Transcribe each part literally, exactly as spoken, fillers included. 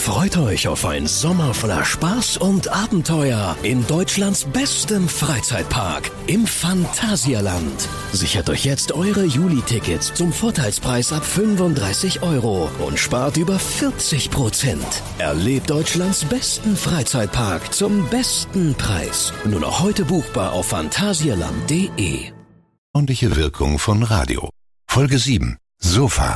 Freut euch auf einen Sommer voller Spaß und Abenteuer in Deutschlands bestem Freizeitpark im Phantasialand. Sichert euch jetzt eure Juli-Tickets zum Vorteilspreis ab fünfunddreißig Euro und spart über vierzig Prozent. Erlebt Deutschlands besten Freizeitpark zum besten Preis. Nur noch heute buchbar auf phantasialand punkt de. Ordentliche Wirkung von Radio. Folge sieben. Sofa.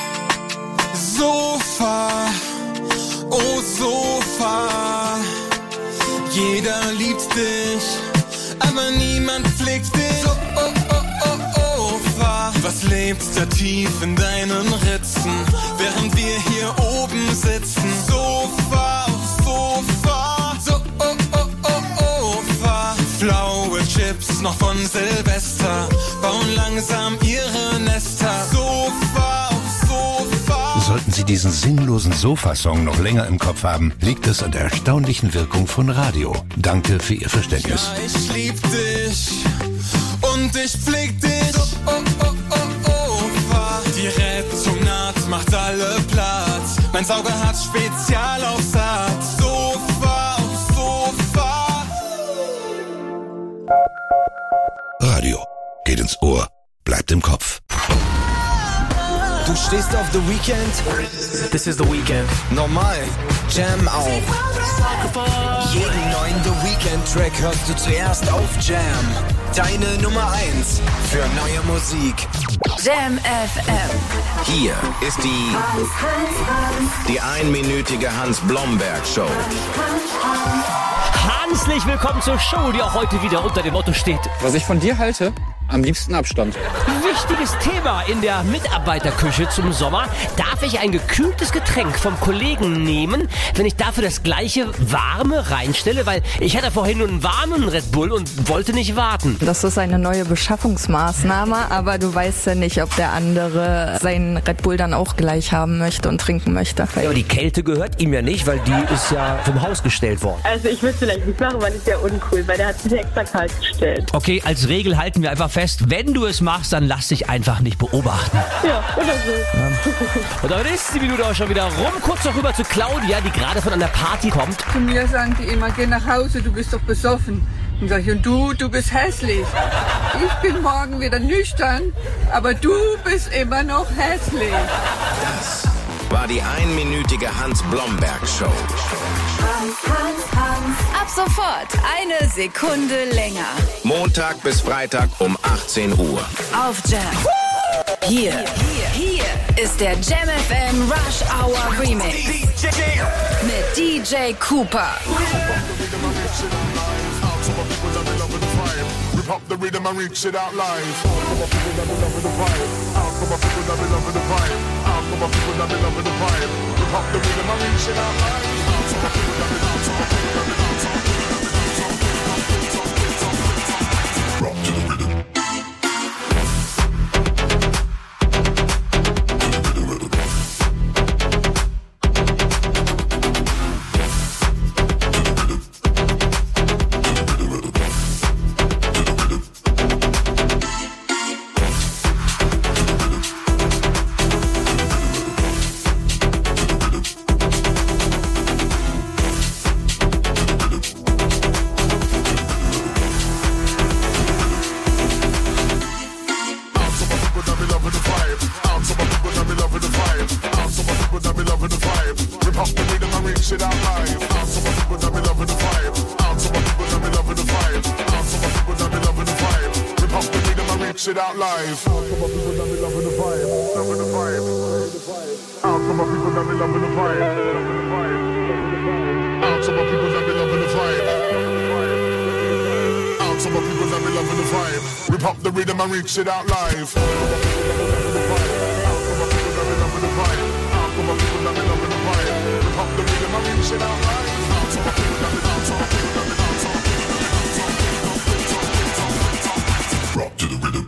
Sofa, oh Sofa, jeder liebt dich, aber niemand pflegt dich. So, oh, oh, oh, oh, Sofa, was lebt da tief in deinen Ritzen, während wir hier oben sitzen? Sofa, oh Sofa, so, oh, oh, oh, oh, Sofa, flaue Chips noch von Silvester, bauen langsam ihre Nester. Sofa, Sollten Sie diesen sinnlosen Sofasong noch länger im Kopf haben, liegt es an der erstaunlichen Wirkung von Radio. Danke für Ihr Verständnis. Ja, ich lieb dich und ich pfleg dich. So, oh, oh, oh, oh, Opa. Die Rettung naht, macht alle Platz. Mein Sauger hat Spezialaufsatz. Sofa, oh, Sofa. Radio. Geht ins Ohr. Bleibt im Kopf. Du stehst auf The Weeknd? This is The Weeknd. Normal. Jam auch. Jeden neuen The Weeknd-Track hörst du zuerst auf Jam. Deine Nummer eins für neue Musik. Jam F M. Hier ist die die einminütige Hans-Blomberg-Show. Herzlich willkommen zur Show, die auch heute wieder unter dem Motto steht: Was ich von dir halte, am liebsten Abstand. Wichtiges Thema in der Mitarbeiterküche zum Sommer. Darf ich ein gekühltes Getränk vom Kollegen nehmen, wenn ich dafür das gleiche warme reinstelle? Weil ich hatte vorhin nur einen warmen Red Bull und wollte nicht warten. Das ist eine neue Beschaffungsmaßnahme, aber du weißt ja nicht, ob der andere seinen Red Bull dann auch gleich haben möchte und trinken möchte. Ja, aber die Kälte gehört ihm ja nicht, weil die ist ja vom Haus gestellt worden. Also ich würde es vielleicht nicht machen, weil es ja uncool, weil der hat sich extra kalt gestellt. Okay, als Regel halten wir einfach fest, wenn du es machst, dann lass dich einfach nicht beobachten. Ja, oder so. Ja. Und damit ist die Minute auch schon wieder rum. Kurz noch rüber zu Claudia, die gerade von einer Party kommt. Zu mir sagen die immer, geh nach Hause, du bist doch besoffen. Und sag ich, und du, du bist hässlich. Ich bin morgen wieder nüchtern, aber du bist immer noch hässlich. Das war die einminütige Hans-Blomberg-Show. Hans, Hans, Hans. Ab sofort eine Sekunde länger. Montag bis Freitag um achtzehn Uhr. Auf Jam. Hier, hier, hier ist der Jam F M Rush Hour Remix. Mit D J Cooper. Pop the rhythm and reach it out live. Come on, people that be loving the vibe. Come on, people that be loving the vibe. Come on, people that be loving the vibe. We pop the rhythm and reach it out live. Come on, people that be loving the vibe. Rock to the rhythm. Out live. Out to my people that be loving the vibe, loving the vibe. Out to my people that be loving the vibe, loving the vibe. Out to my people that be loving the vibe. Out to my people that be loving the vibe. We pop the rhythm and reach it out live. Out to my people that be loving the vibe. Out to my people that be loving the vibe. Out to my people that be loving the vibe. We pop the rhythm and reach it out live. Out to my people that be out to my people that be out to my people that be out to my people that be rock to the rhythm.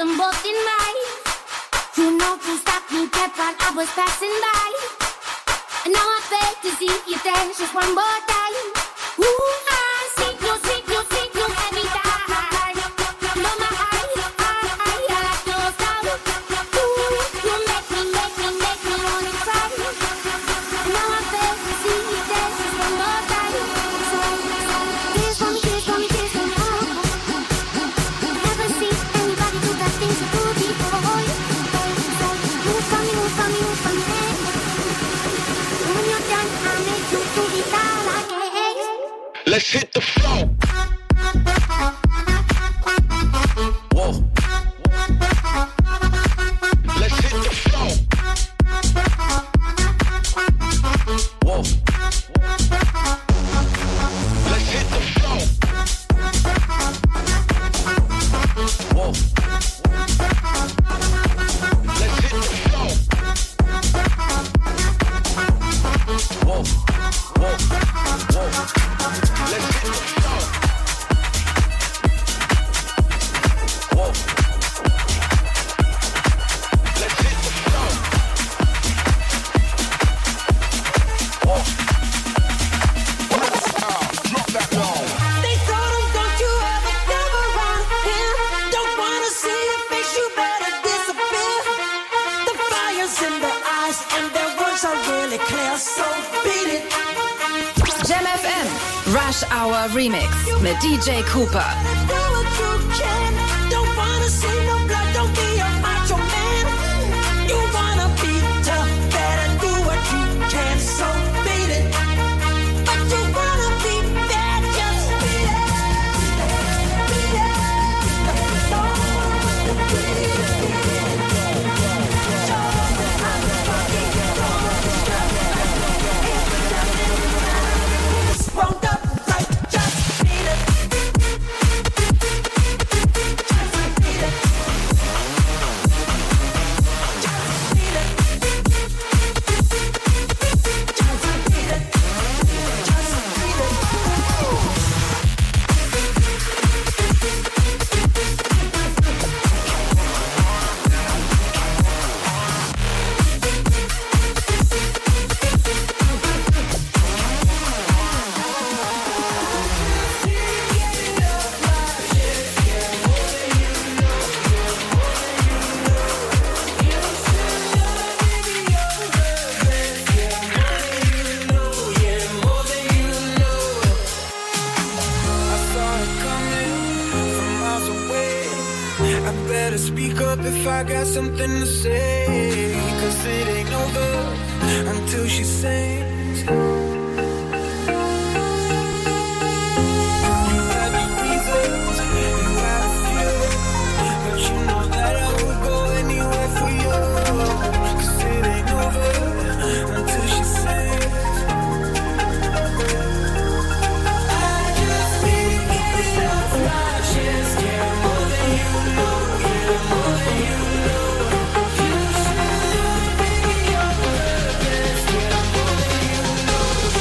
them both in mind. You know to stop me, kept on, I was passing by. And now I beg to see you dance just one more time. Ooh, I see you, see you, see you every time. Blow my eye, eye, eye, I like no stop. Ooh, you make me, make me, make me wanna cry. And now I beg to see you dance just one more time. So, kiss for me, kiss for me, kiss for me, oh. Never see anybody do that thing so good before. Move for me, move for me, move for me. When you're done, I'll make you do it all again. Let's hit the floor. Whoa. Let's hit the floor. Whoa. Let's hit the floor. Whoa. Let's hit the floor. Whoa. Whoa. Whoa. Let's hit the floor. Whoa. Let's hit the floor. Whoa. Drop that down. They told him, don't you ever come around him. Don't wanna see your face, you better disappear. The fire's in their eyes and their words are really clear, so beat it. Jam F M, Rush Hour Remix mit D J Cooper. Do what you can. Don't wanna see no blood, don't be a macho man. You wanna be tough, better do what you can, so beat it. But you wanna be bad, just beat it. Beat it. Sprung up right, just beat it. Just beat it. Just beat it. Just beat it. Just beat it. I saw it coming from miles away. I better speak up if I got something to say. Cause it ain't over until she sings. You had your reasons, you had a few, but you know that I would go anywhere for you. Cause it ain't over until she sings. I just need to get off my chest, yeah, more than you know, yeah, more than you know. You should be your best, yeah, more than you know.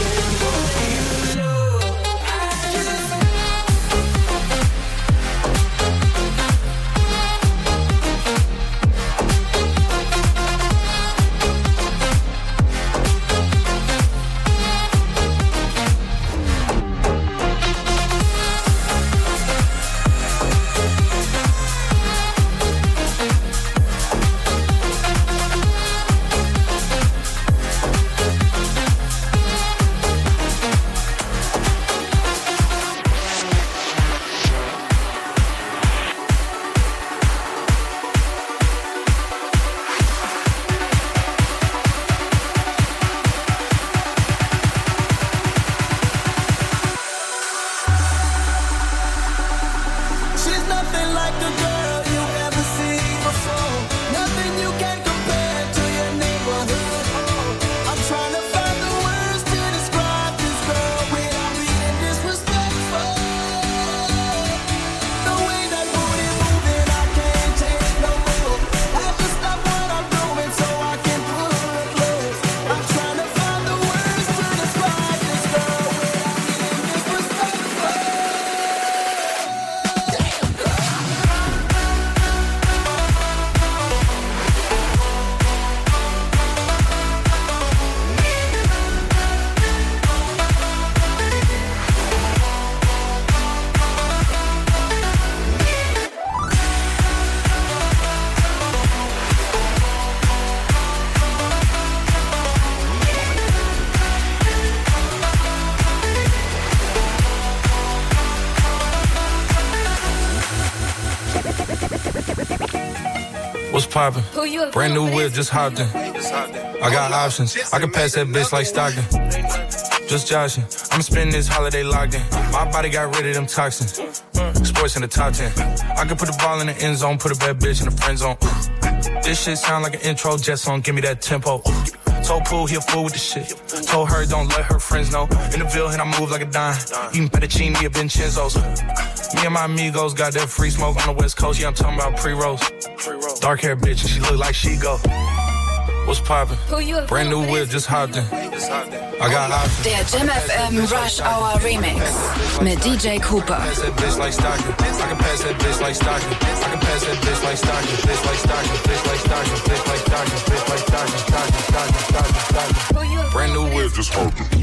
What's poppin'? Brand new whip, just hopped in. I got options. I can pass that bitch like Stockton. Just joshing. I'm spending this holiday locked in. My body got rid of them toxins. Sports in the top ten. I can put the ball in the end zone, put a bad bitch in the friend zone. This shit sound like an intro jet song, give me that tempo. Told Pooh he a fool with the shit. Told her don't let her friends know. In the Ville, and I move like a dime. Eating fettuccine at Vincenzo's. Me and my amigos got that free smoke on the West Coast. Yeah, I'm talking about pre-rolls. Dark hair bitch, and she look like she go. What's poppin'? Brand new whip, just hopped in. I got options. Der Jam F M Rush Hour Remix mit D J Cooper. I can pass that bitch like Stockton. I can pass that bitch like Stockton. I can pass that bitch like Stockton. Bitch like Stockton. Bitch like Stockton. Bitch like Stockton. Bitch like Stockton. Stockton. Stockton. Stockton. Stockton. Brand new whip, just hopped in.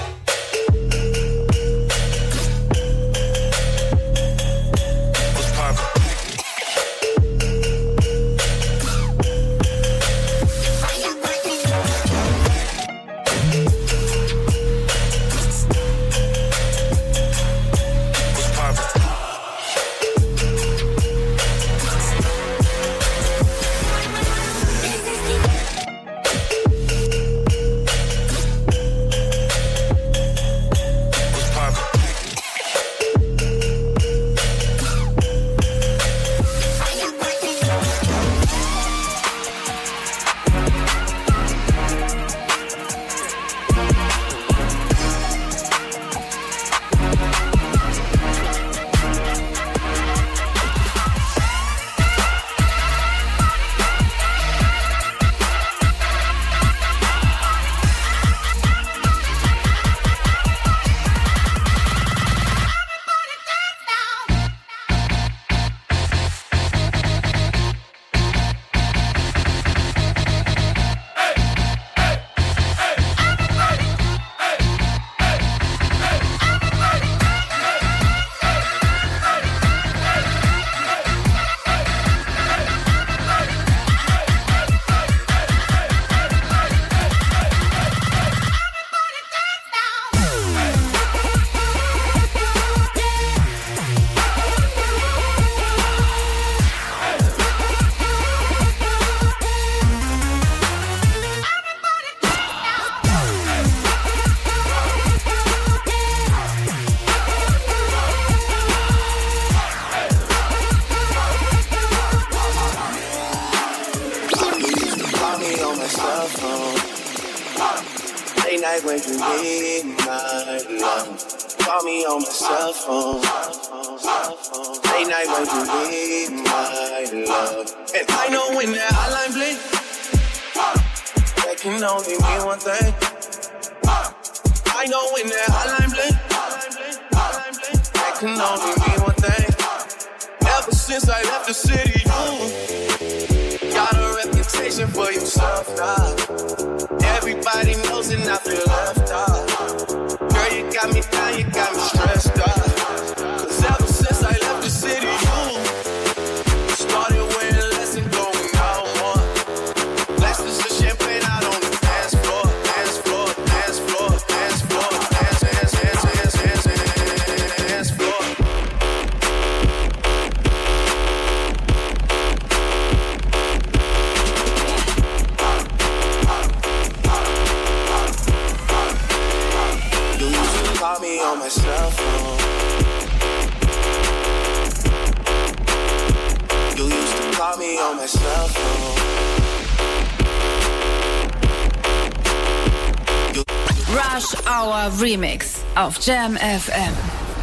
Rush Hour Remix auf Jam F M.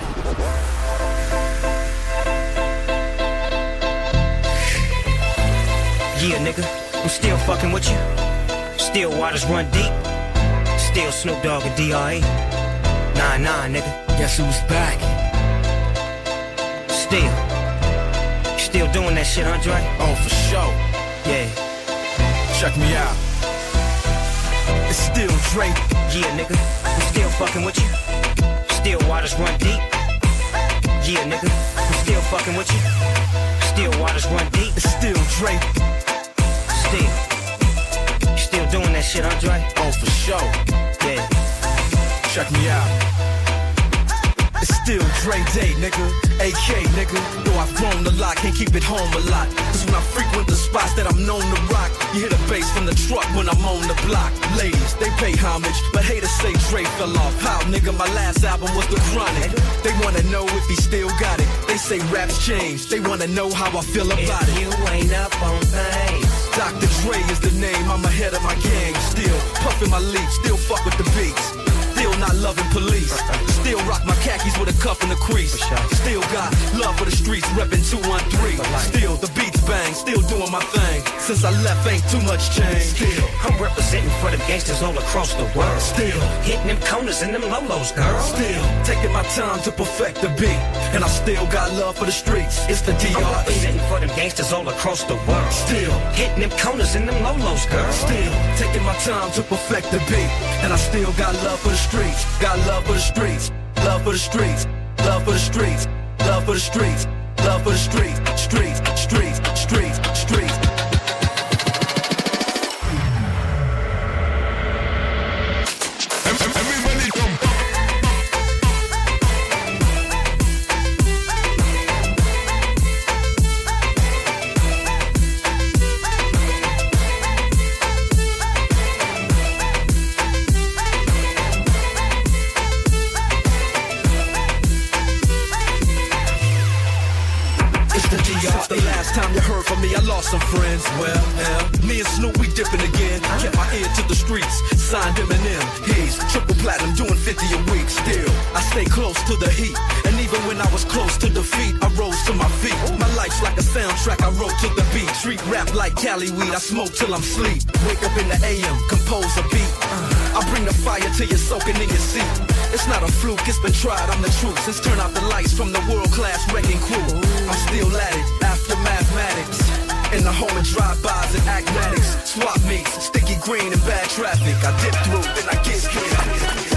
Yeah, nigga, I'm still fucking with you. Still waters run deep. Still Snoop Dogg and D R E. Nah, nah, nigga. Guess who's back? Still. Still doing that shit, Andre? Oh, for sure. Yeah. Check me out. It's still Drake. Yeah, nigga. I'm still fucking with you. Still waters run deep. Yeah, nigga. I'm still fucking with you. Still waters run deep. It's still Drake. Still. You still doing that shit, Andre? Oh, for sure. Yeah. Check me out. It's still Dre Day, nigga. A K, nigga. Though I've grown a lot, can't keep it home a lot. Cause when I frequent the spots that I'm known to rock, you hear the bass from the truck when I'm on the block. Ladies, they pay homage, but haters say Dre fell off. How, nigga, my last album was The Chronic. They wanna know if he still got it. They say raps change, they wanna know how I feel about if it. You ain't up on things. Doctor Dre is the name, I'm ahead of my game. Still puffin' my leaf, still fuck with the beats. Still not loving police. Still rock my khakis with a cuff and a crease. Still got love for the streets, reppin' two one three. Still the beats bang, still doing my thing. Since I left, ain't too much change. Still, I'm representing for the gangsters all across the world. Still, hitting them corners and them lolos, girl. Still, taking my time to perfect the beat. And I still got love for the streets. It's the D R E. I'm representing for them gangsters all across the world. Still, hitting them corners and them lolos, girl. Still, taking my time to perfect the beat. And I still got love for the streets. Got love for the streets. Love for the streets. Love for the streets. Love for the streets. Love for the streets. Streets. Streets. Streets. Streets. Everybody jump. Time you heard from me, I lost some friends. Well, hell, me and Snoop, we dipping again. Kept my ear to the streets, signed Eminem. He's triple platinum, doing fifty a week. Still, I stay close to the heat. And even when I was close to defeat, I rose to my feet. My life's like a soundtrack I wrote to the beat. Street rap like Cali weed, I smoke till I'm sleep. Wake up in the A M, compose a beat. I bring the fire till you're soaking in your seat. It's not a fluke, it's been tried, I'm the truth. Since turn out the lights from the world-class wrecking crew, I'm still at it, after mathematics. In the home of drive-bys and acmatics. Swap meets, sticky green and bad traffic. I dip through, then I get hit.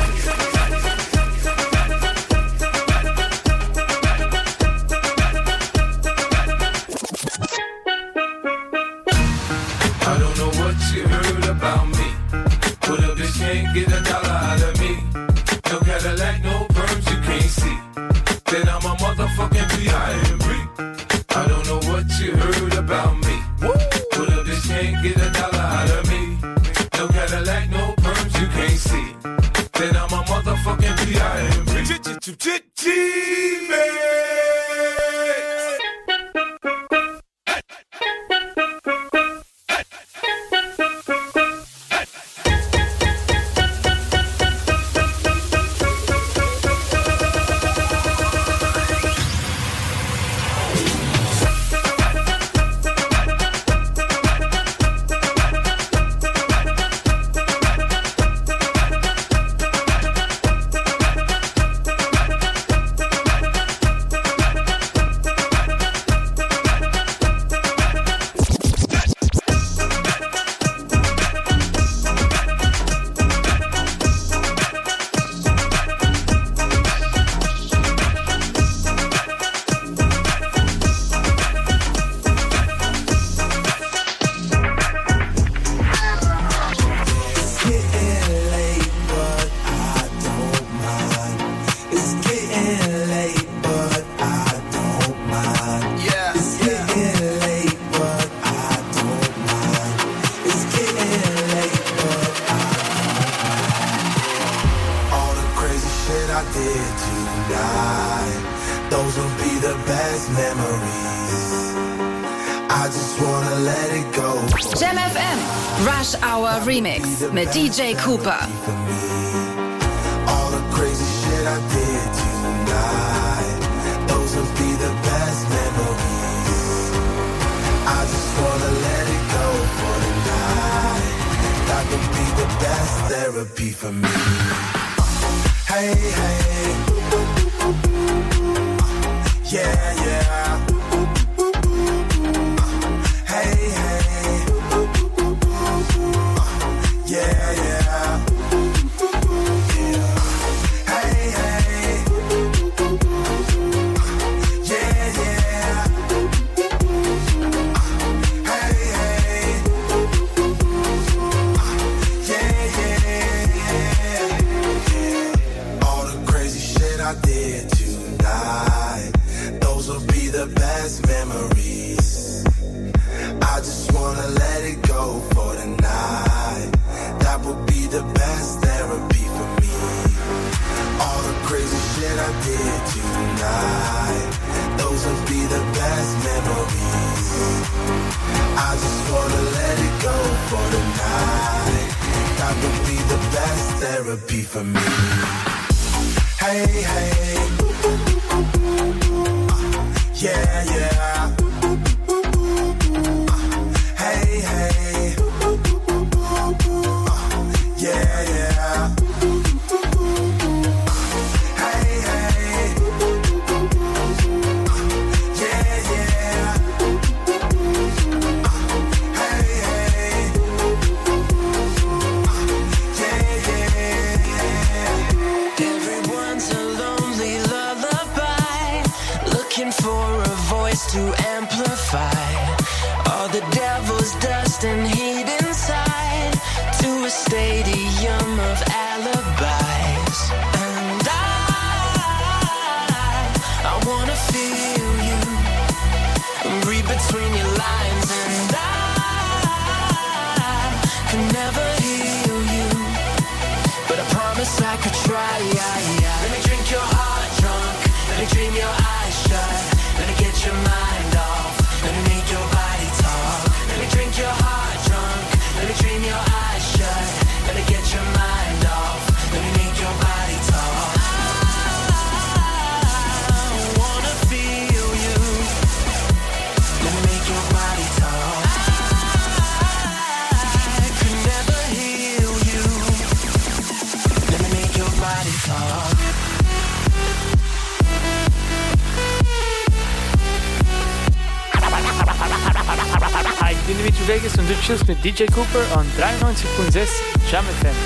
You heard about me, but a bitch can't get a dollar out of me. No Cadillac, no perms you can't see. Then I'm a motherfucking B I M B. I don't know what you heard about me, but a bitch can't get a dollar out of me. No Cadillac, no perms you can't see. Then I'm a motherfucking B I M B. Jam F M, Rush Hour Remix mit D J Cooper. All the crazy shit I did tonight, those will be the best memories. I just wanna let it go for tonight. That would be the best therapy for me. Hey, hey, yeah, yeah. Hey, hey, yeah, yeah. Hey, hey, yeah, yeah. Hey, hey, yeah, yeah. All the crazy shit therapy for me. Hey, hey. Uh, yeah, yeah. Uh, hey, hey. Uh, yeah, yeah. To amplify all the devil's dust and heat inside to a stadium of alibis. And I, I wanna feel you, read between your lines, and I can never heal you, but I promise I could try. Yeah, yeah. Let me drink your heart drunk, let me dream your eyes shut. Let me get your mind off, let me make your body talk. Let me drink your heart drunk, let me dream your eyes shut. Let me get your mind off, let me make your body talk. I wanna feel you, let me make your body talk. I could never heal you, let me make your body talk. Ich bin Dimitri Vegas und du chillst mit D J Cooper on dreiundneunzig Komma sechs Jam F M.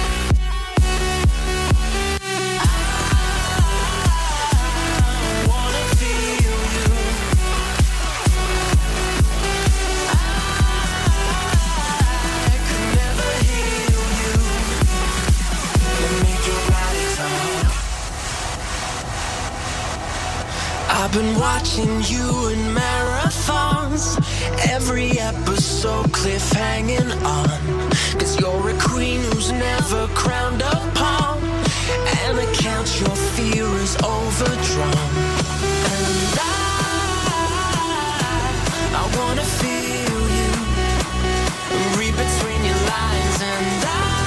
I've been watching you in marathons, every episode cliffhanging on, cause you're a queen who's never crowned a pawn, and I count your fear is overdrawn. And I, I wanna feel you, read between your lines, and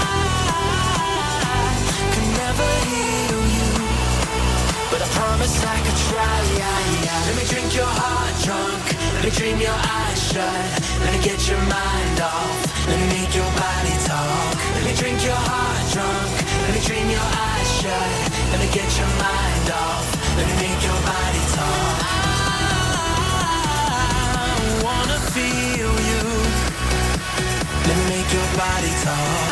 I can never heal you, but I promise I could try. Yeah, yeah. Let me drink your heart drunk, let me dream your eyes shut. Let me get your mind off, let me make your body talk. Let me drink your heart drunk, let me dream your eyes shut. Let me get your mind off, let me make your body talk. I wanna feel you, let me make your body talk.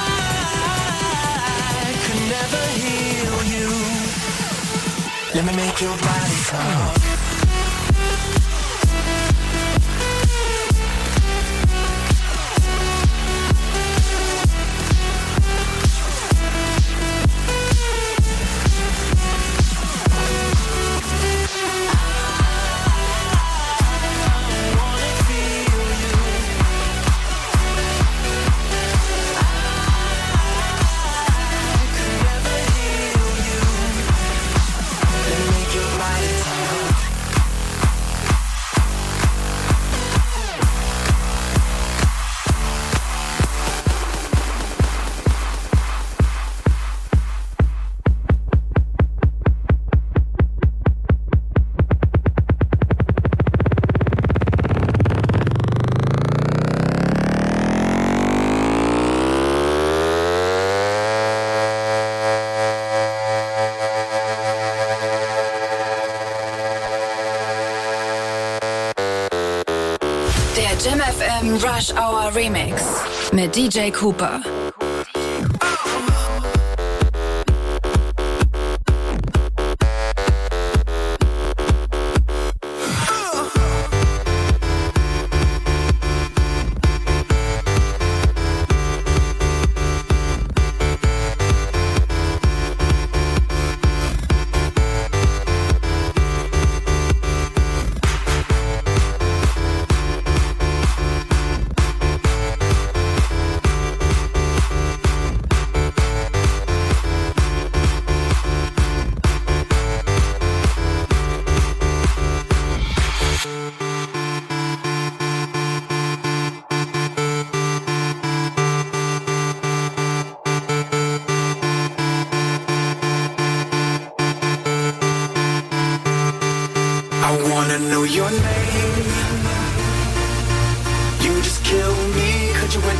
I could never heal you, let me make your body talk. Jam F M Rush Hour Remix mit D J Cooper.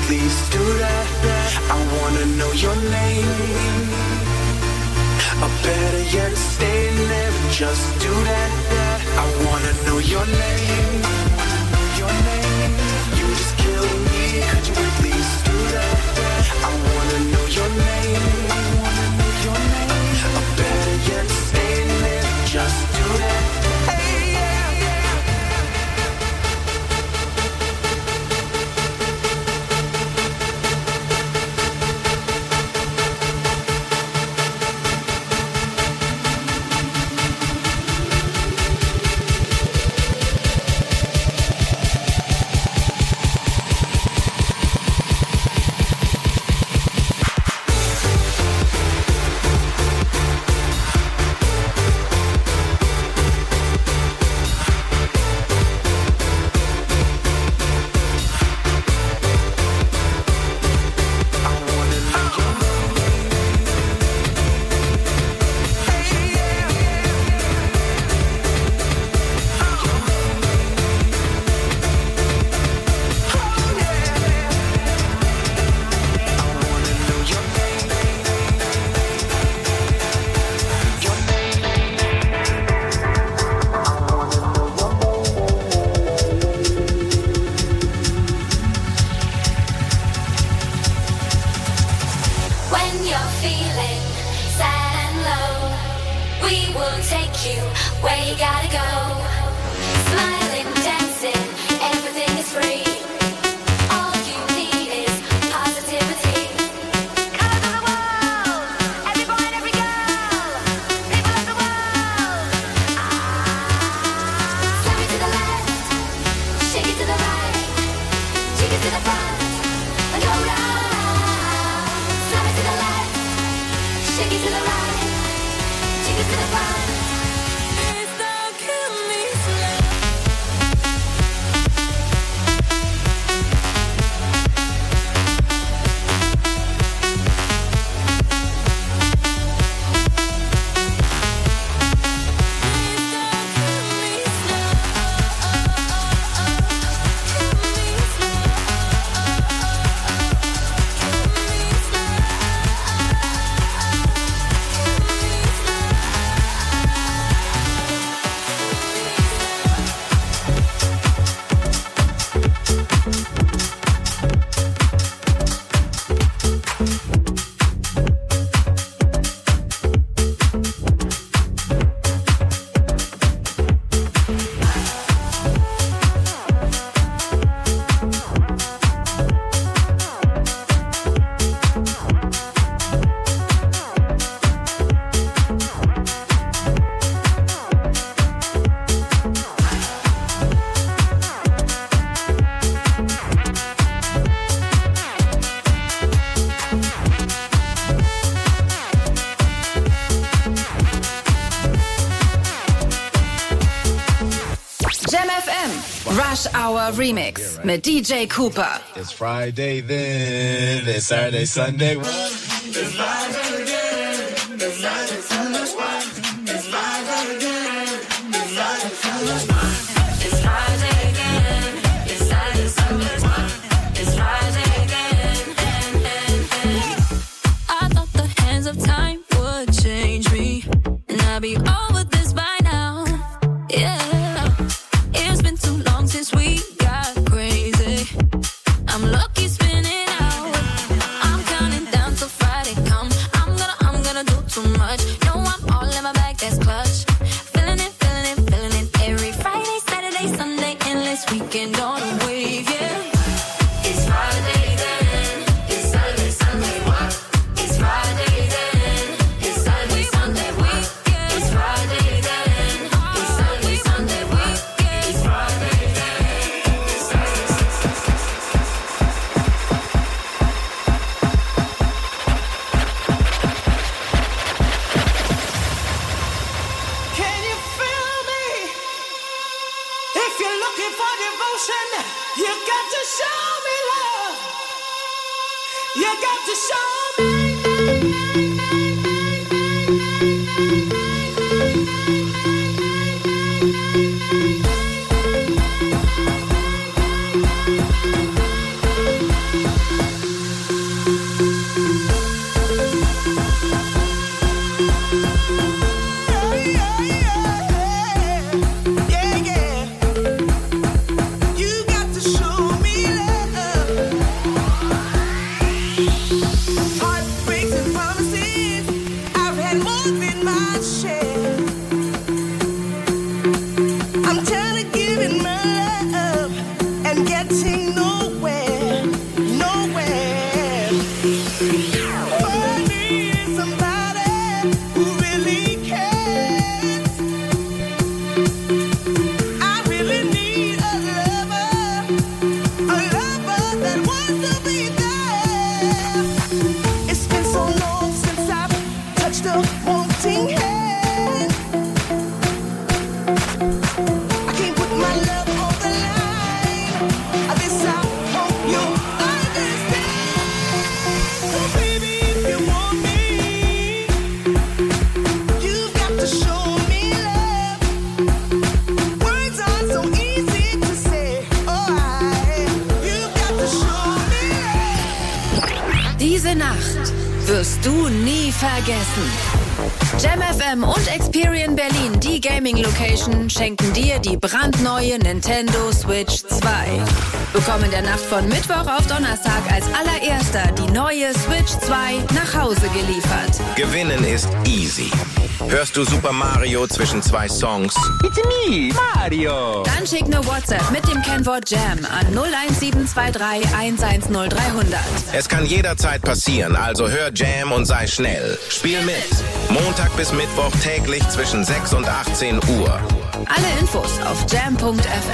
please do that? I wanna know your name. Or better yet, stay there and just do that. I wanna know your name. Your name. You just kill me. Could you please do that? I wanna know your name. I wanna know your name. Or better yet, stay there and just do that. Hey, yeah, yeah. Rush Hour Remix mit D J Cooper. It's Friday then, it's Saturday, Sunday. It's Friday again, it's Friday, Sunday. It's Friday again, it's Friday, Sunday. It's Friday again, it's Saturday, Sunday. It's Friday again, I thought the hands of time would change me, and I'd be over this by now. Yeah. Since we got crazy, I'm lucky spinning out. I'm counting down till Friday come. I'm gonna, I'm gonna do too much. No, I'm all in my bag, that's clutch. Feeling it, feeling it, feeling it. Every Friday, Saturday, Sunday, endless weekend on a wave, yeah. It's Friday then, it's Saturday, Sunday, what? It's Friday then, it's Saturday, Sunday, what? It's Friday then, it's Saturday, Sunday, what? It's Friday. You got to show me love. You got to show me. Diese Nacht wirst du nie vergessen. Jam F M und Experian Berlin, die Gaming-Location, schenken dir die brandneue Nintendo Switch zwei. Bekomm in der Nacht von Mittwoch auf Donnerstag als allererster die neue Switch zwei nach Hause geliefert. Gewinnen ist easy. Hörst du Super Mario zwischen zwei Songs? It's me, Mario. Dann schick eine WhatsApp mit dem Kennwort Jam an null eins sieben zwei drei eins eins null drei null null. Es kann jederzeit passieren, also hör Jam und sei schnell. Spiel mit. Montag bis Mittwoch täglich zwischen sechs und achtzehn Uhr. Alle Infos auf jam punkt f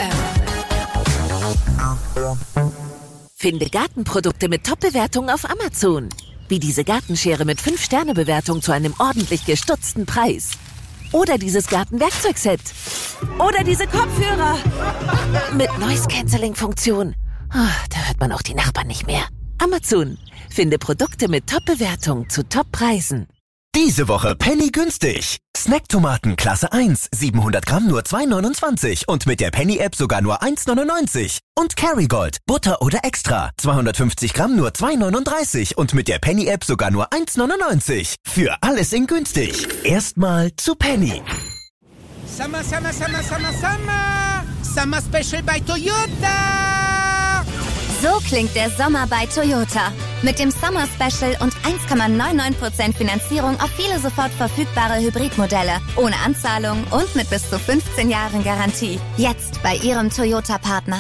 m. Finde Gartenprodukte mit Top-Bewertungen auf Amazon. Wie diese Gartenschere mit fünf Sterne Bewertung zu einem ordentlich gestutzten Preis. Oder dieses Gartenwerkzeugset. Oder diese Kopfhörer. Mit Noise-Canceling-Funktion. Oh, da hört man auch die Nachbarn nicht mehr. Amazon. Finde Produkte mit Top-Bewertung zu Top-Preisen. Diese Woche Penny günstig. Snacktomaten Klasse eins, siebenhundert Gramm nur zwei neunundzwanzig und mit der Penny-App sogar nur eins neunundneunzig. Und Kerrygold, Butter oder Extra, zweihundertfünfzig Gramm nur zwei neununddreißig und mit der Penny-App sogar nur eins neunundneunzig. Für alles in günstig. Erstmal zu Penny. Summer, Summer, Summer, Summer, Summer. Summer Special bei Toyota. So klingt der Sommer bei Toyota. Mit dem Summer Special und eins Komma neunundneunzig Prozent Finanzierung auf viele sofort verfügbare Hybridmodelle. Ohne Anzahlung und mit bis zu fünfzehn Jahren Garantie. Jetzt bei Ihrem Toyota-Partner.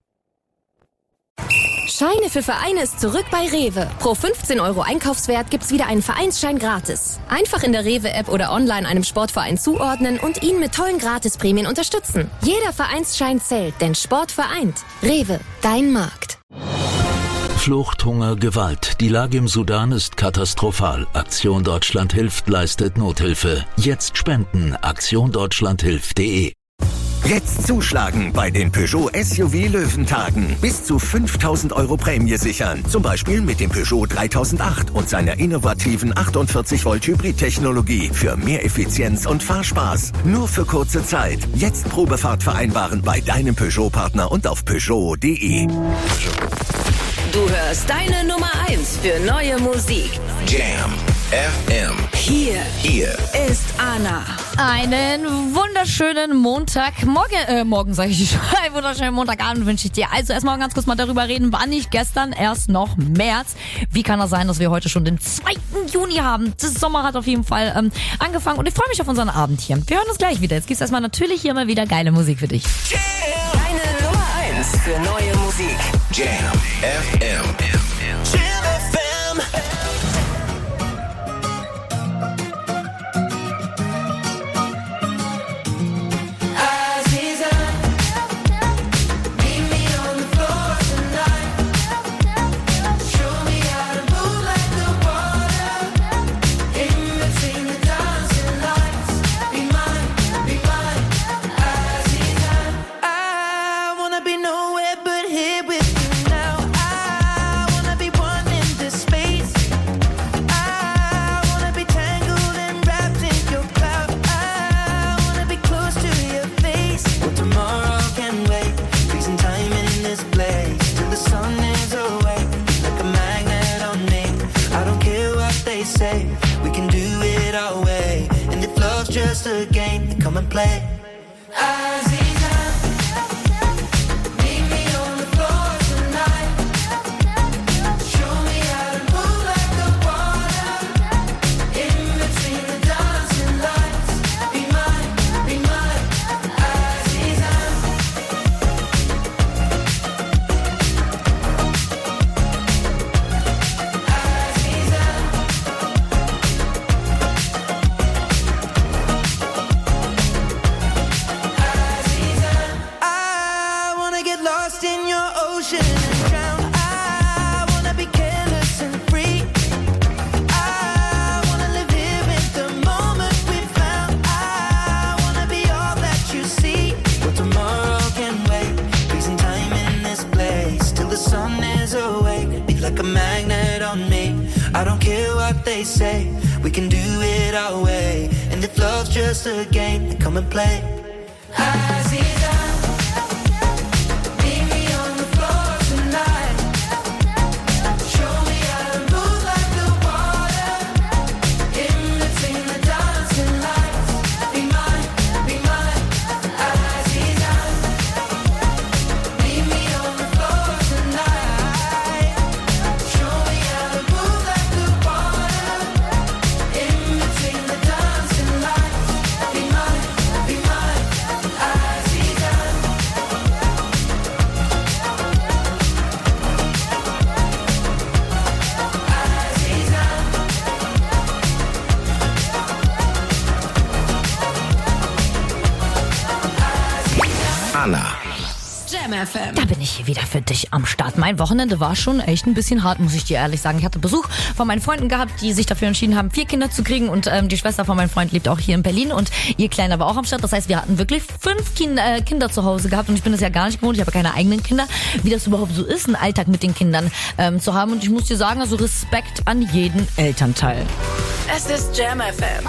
Scheine für Vereine ist zurück bei Rewe. Pro fünfzehn Euro Einkaufswert gibt's wieder einen Vereinsschein gratis. Einfach in der Rewe-App oder online einem Sportverein zuordnen und ihn mit tollen Gratisprämien unterstützen. Jeder Vereinsschein zählt, denn Sport vereint. Rewe, dein Markt. Flucht, Hunger, Gewalt. Die Lage im Sudan ist katastrophal. Aktion Deutschland hilft, leistet Nothilfe. Jetzt spenden. aktion deutschland hilft punkt de. Jetzt zuschlagen bei den Peugeot S U V Löwentagen. Bis zu fünftausend Euro Prämie sichern. Zum Beispiel mit dem Peugeot dreitausendacht und seiner innovativen achtundvierzig Volt Hybrid-Technologie für mehr Effizienz und Fahrspaß. Nur für kurze Zeit. Jetzt Probefahrt vereinbaren bei deinem Peugeot-Partner und auf peugeot punkt de. Du hörst deine Nummer eins für neue Musik. Jam F M. Hier, Hier ist Anna. Einen wunderschönen Montag. Morgen, äh, morgen sage ich schon. Einen wunderschönen Montagabend wünsche ich dir. Also erstmal ganz kurz mal darüber reden, wann nicht gestern, erst noch März. Wie kann das sein, dass wir heute schon den zweiten Juni haben? Das Sommer hat auf jeden Fall ähm, angefangen und ich freue mich auf unseren Abend hier. Wir hören uns gleich wieder. Jetzt gibt's erstmal natürlich hier mal wieder geile Musik für dich. Deine Nummer eins für neue Musik. Jam F M. Jam F M. Just a game, come and play. Say we can do it our way, and if love's just a game, then come and play. Meet me on the floor tonight. Show me how to move like F M. Da bin ich hier wieder für dich am Start. Mein Wochenende war schon echt ein bisschen hart, muss ich dir ehrlich sagen. Ich hatte Besuch von meinen Freunden gehabt, die sich dafür entschieden haben, vier Kinder zu kriegen. Und ähm, die Schwester von meinem Freund lebt auch hier in Berlin und ihr Kleiner war auch am Start. Das heißt, wir hatten wirklich fünf Kinder, äh, Kinder zu Hause gehabt und ich bin das ja gar nicht gewohnt. Ich habe keine eigenen Kinder. Wie das überhaupt so ist, einen Alltag mit den Kindern ähm, zu haben. Und ich muss dir sagen, also Respekt an jeden Elternteil. Es ist Jam F M.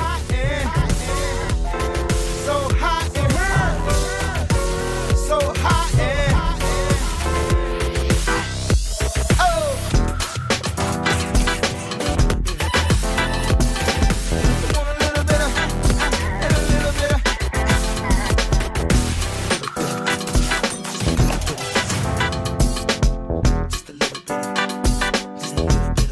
So hot in here. So hot in. Oh. Want a little bit of, and a little bit of. Just a little bit of, just a little bit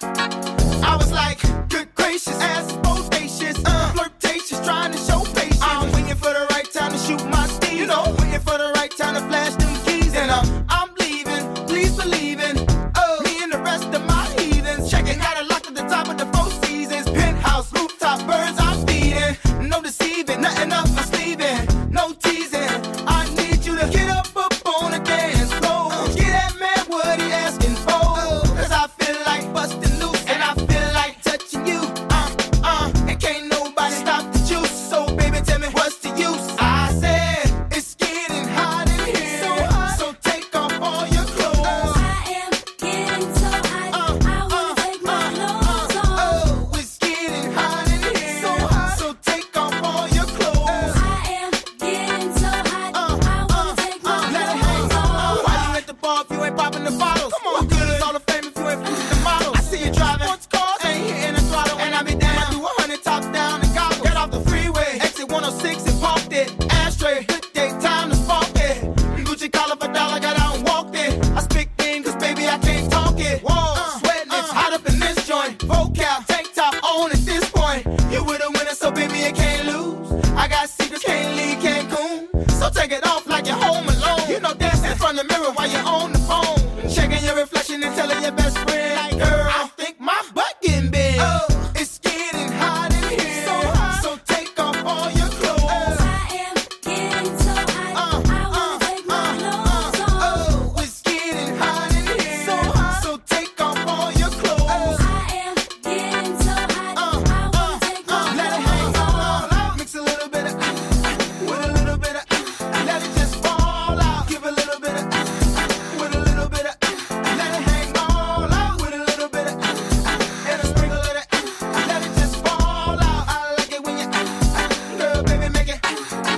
of. I was like, good gracious, ass bodacious, uh, flirtatious, trying to show patience. I'm waiting for the right time to shoot my steam, you know, waiting for the right time to flash them keys. And uh, I'm leaving, please believe in, oh, me and the rest of my heathens. Checking out a lock at the top of the Four Seasons, penthouse, rooftop, birds I'm feeding. No deceiving, nothing up my sleeving, no teasing. I need you to get up, up on the dance floor. Get that man what he asking for. Cause I feel like busting loose and I feel like touching you. Uh, uh, and can't nobody stop the juice. So baby, tell me what's the use? I said it's getting hot in here, so, hot. So take off all your clothes. I am getting so hot. Uh, I wanna uh, take my clothes uh, off. Oh, it's getting hot in here, so hot. So take off all your clothes. I am getting so hot. Uh, I wanna uh, take my uh, clothes off. Why you at the bar if you ain't popping the bottles? Come on, what good is all the fame if you ain't fooling the models? I see you driving sports cars, ain't hitting the throttle, and I be down. I do a hundred top down and gobble. Get off the freeway, exit one oh six and parked it. Ashtray, good day, time to spark it. Gucci collar for dollar, got out and walked it. I speak in, cause baby I can't talk it. Whoa, uh, sweating, it's uh, hot up in this joint. Vocal, tank top on at this point. You with a winner, so baby you can't lose. I got secrets, can't leave Cancun. So take it off like you're home alone. You know, dancing in front of the mirror while you're on the phone. Checking your reflection and telling your best friend, like, girl, I think my butt getting big. Oh, it's getting hot in here, so hot. So take off all your clothes. I am getting so hot. Uh, I wanna uh, take my uh, clothes uh, off. Oh, it's getting hot in here, so hot. So take off all your clothes. I am getting so hot. Uh, I wanna uh, take my uh, let it hang all out. Mix a little bit of with a little bit of let it just fall out. Give a little bit of with a little bit of let it hang all out. With a little bit of and a sprinkle of it. Let it just fall out. I like it when you girl, baby, make it.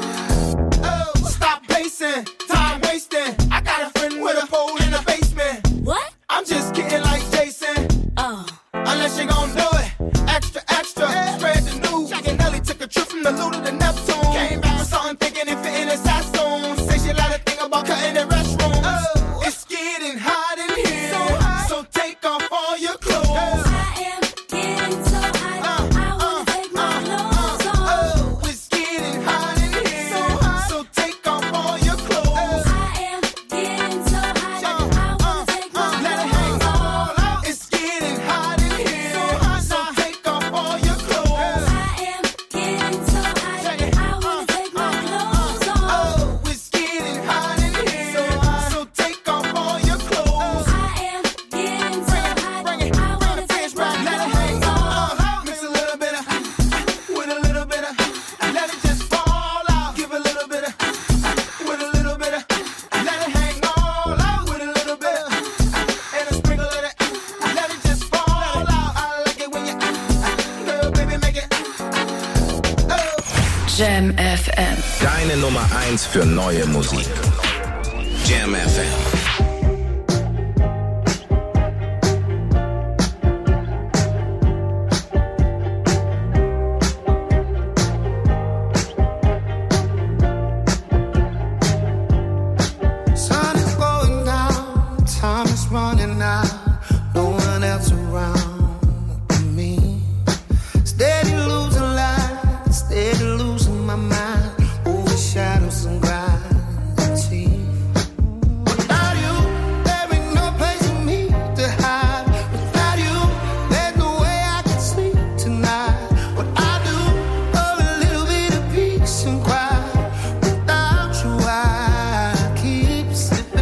Oh, stop pacing, time wasting. I got a friend with a pole in the basement. What? I'm just kidding like Jason. Oh, unless you gon' do it. Extra, extra. Spread the news. Jack and Nelly took a trip from the Lou to the Neptune. Came back with something thinking it fit in his Sassoon. Say she like to think about cutting the restrooms. Oh, it's getting hot in here, so hot. So take off all your clothes. I am getting so hot. Uh, I wanna uh, take my uh, clothes uh, off. Oh, it's getting hot in here, so hot. So take off all your clothes. I am getting so hot. Uh, I wanna uh, take my uh, let it hang all out. It's getting hot in here, so hot. So take off all your clothes. I am getting so hot. I wanna take my clothes off. Oh, it's getting hot in here, so hot. So take off all your clothes. I am getting so hot. Bring it, I wanna take my let it hang all out. Mix a little bit of with a little bit of let it just fall out. Give a little bit of with a little bit of let it hang all out. With a little bit of and a sprinkle of it. Let it just fall out. I like it when you girl, baby, make it. Oh. Jam F M. Deine Nummer eins für neue Musik. Jam F M. Sun is going down, time is running out. No one else around but me. Steady losing light, steady losing my mind. Over shadows and gravity. Without you, there ain't no place for me to hide. Without you, there's no way I can sleep tonight. What I do for a little bit of peace and quiet. Without you, I keep slipping.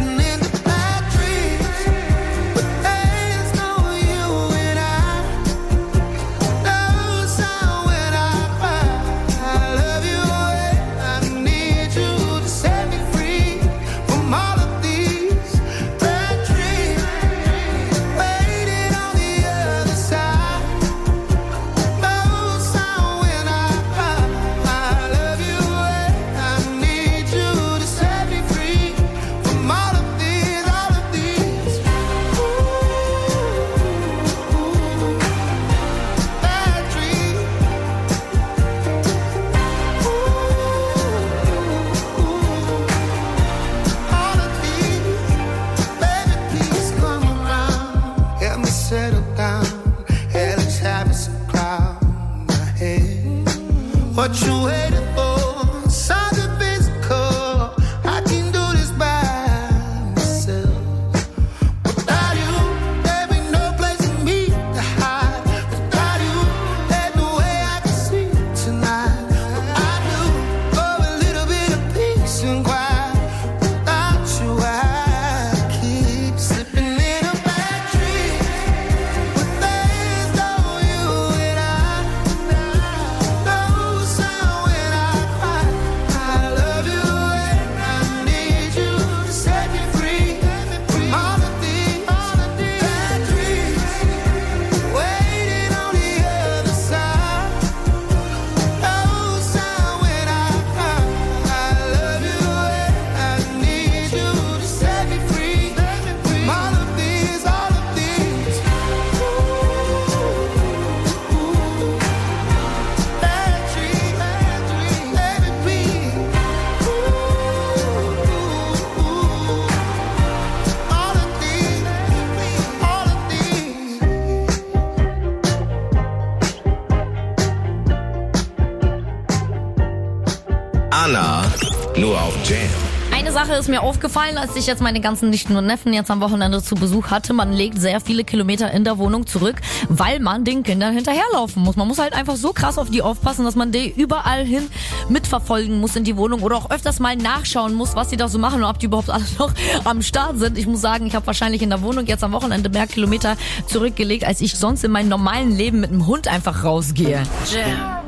Nur auf Jam. Eine Sache ist mir aufgefallen, als ich jetzt meine ganzen Nichten und Neffen jetzt am Wochenende zu Besuch hatte. Man legt sehr viele Kilometer in der Wohnung zurück, weil man den Kindern hinterherlaufen muss. Man muss halt einfach so krass auf die aufpassen, dass man die überall hin mitverfolgen muss in die Wohnung oder auch öfters mal nachschauen muss, was sie da so machen und ob die überhaupt alle noch am Start sind. Ich muss sagen, ich habe wahrscheinlich in der Wohnung jetzt am Wochenende mehr Kilometer zurückgelegt, als ich sonst in meinem normalen Leben mit dem Hund einfach rausgehe. Jam.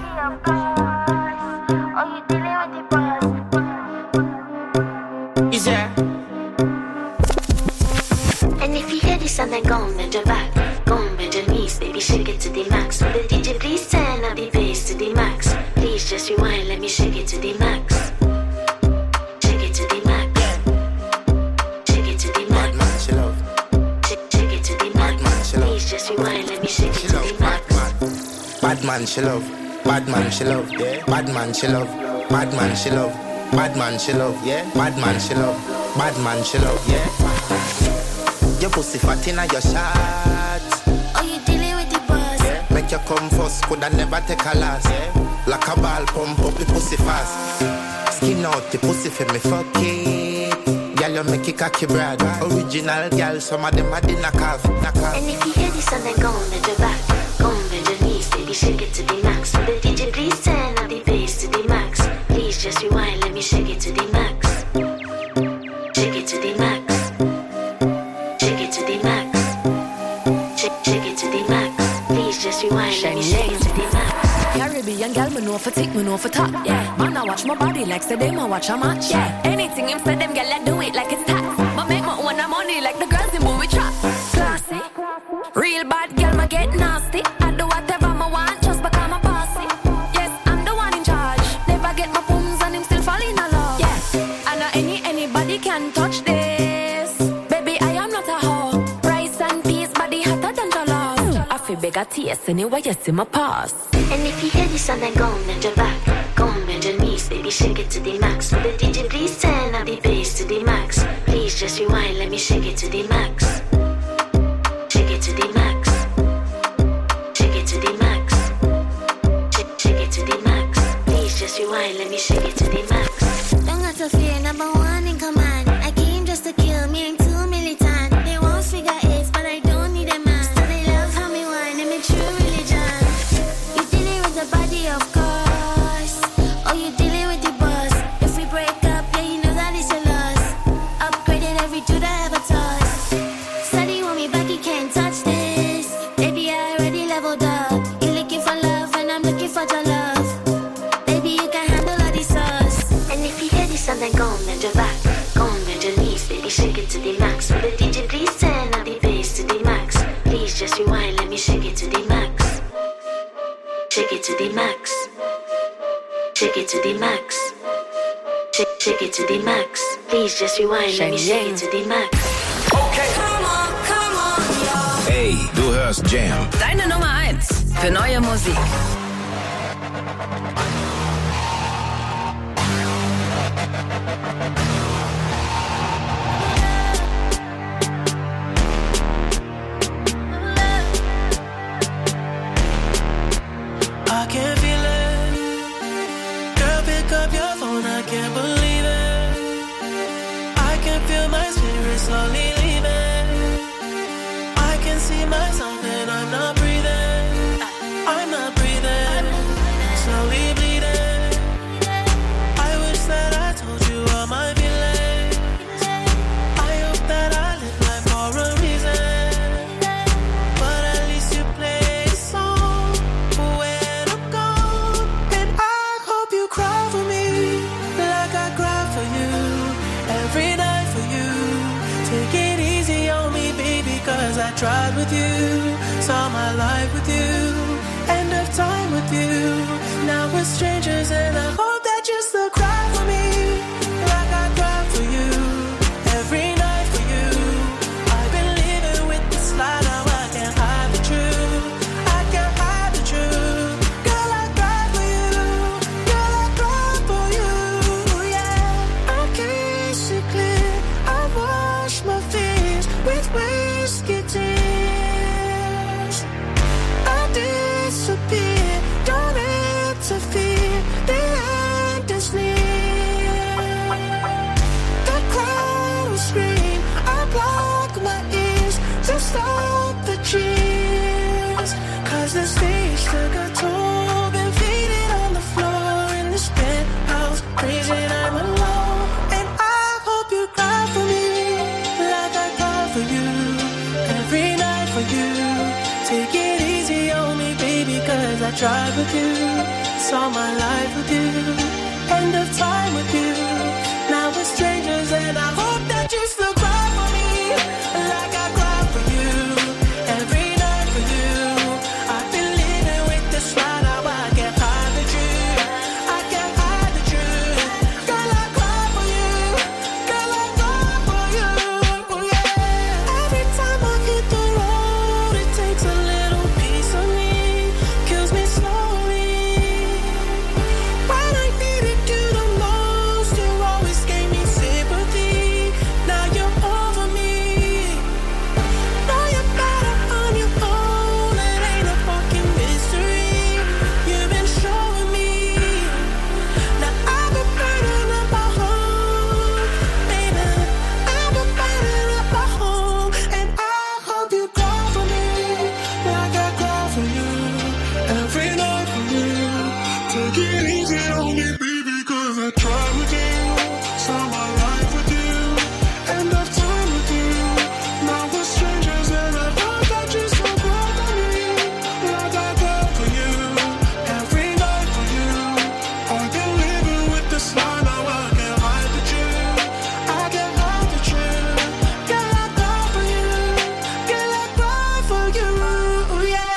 Yeah. And if you hear this and then go and bend your back, go and bend your knees, baby, shake it to the max. Will the D J please turn up the bass to the max? Please just rewind, let me shake it to the max. Shake it to the max. Shake it to the max. Bad man, she love. Shake, shake it to the max. Bad man, she love. Please just rewind, let me shake it to the max. Bad man, she love. Bad man, she love. Yeah. Bad man, she love. Bad man, she love. Bad man, she love, yeah. Bad man, she love. Bad man, she love, yeah. Your pussy fat inna your shot. Oh, you dealing with the boss? Yeah. Make you come first, coulda never take a last. Yeah. Like a ball, pump up the pussy fast. Skin out the pussy for me, fuck it. Girl, you make it cocky brad. Original girl, some of them are the knock off, knock off. And if you hear this and then go and bend your back, go and bend your knees, baby, shake it to the max. Will the D J please turn up the bass to the max? Please just rewind, let me shake it to the max. Shake it to the max. Shake it to the max. Shake, shake it to the max. Please just rewind, let me shake it to the max. Caribbean girl, me know for tick, me know for top. Yeah, man, I watch my body like say them I watch a match. Yeah, anything him say them girl, I do it like it's tax. But make my own money like the girls in movie trap. Classy, real bad girl, me get nasty. I do whatever I want just because I'm bossy. Yes, I'm the one in charge. Never get my pums and him still fall in love. Yes, I know any anybody can touch this. Baby, I am not a hoe. Rice and peas, body hotter than jollof. I feel bigger taste anyway, you see my pass. And if you hear this and then go and bend your back, go and bend your knees, baby, shake it to the max. Will the D J please turn up the bass to the max? Please just rewind, let me shake it to the max. Shake it to the max. Shake it to the max. Shake, shake it to the max. Please just rewind, let me shake it to the max. Don't got to fear, number one in command. I came just to kill me, ain't too militant. They won't figure eight, but I don't need a man. So they love how me whine, and me true religion. You dealing with the body, of course. Oh, you dealing with the boss. If we break up, yeah, you know that it's a loss. Upgraded every dude I ever tossed. Study want me back, you can't touch this. Baby, I already leveled up. You looking for love, and I'm looking for your love. Baby, you can handle all these sauce. And if you hear this, and then go and bend your back. Go and bend your knees, baby, shake it to the max. Will the D J please turn up the bass to the max? Please just rewind, let me shake it to the max. Shake it to the max. Shake it to the max. Shake, shake it to the max. Please just rewind, let me shake it to the max. Okay. Come on, come on, y'all. Hey, du hörst Jam. Deine Nummer eins für neue Musik. I can feel it. Girl, pick up your phone, I can't believe it. I can feel my spirit slowly leaving. I can see myself and I'm not breathing. I'm not breathing. Slowly bleeding. I wish that I told you all my feelings. I hope that I live life for a reason. But at least you play a song when I'm gone. And I hope you cry for me like I cry for you. Every night for you. Take it easy on me, baby, cause I tried with you. Saw my life with you. End of time with you. Now we're strangers and I hope that you still cry for me like I cry for you. Every night for you. I've been living with this lie, now I can't hide the truth. I can't hide the truth. Girl, I cry for you. Girl, I cry for you. Yeah. I can't see clear. I wash my fears with whiskey tears. I disappear. Don't interfere. The end is near. the stage took a toll, been faded on the floor in this penthouse, crazy I'm alone. And I hope you cry for me, like I cry for you, every night for you. Take it easy on me, baby, cause I tried with you, saw my life with you, end of time with you. Now we're strangers and I hope that you still cry for me, like I cry for you, every night for you. I've been living with this lie, now I can't hide the truth, I can't hide the truth. Girl, I cry for you, girl, I cry for you, yeah. Every time I hit the road, it takes a little piece of me, kills me slowly. When I needed you the most, you always gave me sympathy. Now you're over me. Now you're better on your own. It ain't a fucking mystery. You've been showing me. Now I've been burning up my home, baby. I've been burning up my home, and I hope you cry for me, like I cry for you, every night for you. Take it easy on me, baby, cause I tried with you, saw my life with you, end of time with you. Now we're strangers and I hope that you still cry for me, like I cry for you, every night for you. I've been living with this lie, now I can't hide the truth, I can't hide the truth. Girl, I cry for you, girl, I cry for you, yeah.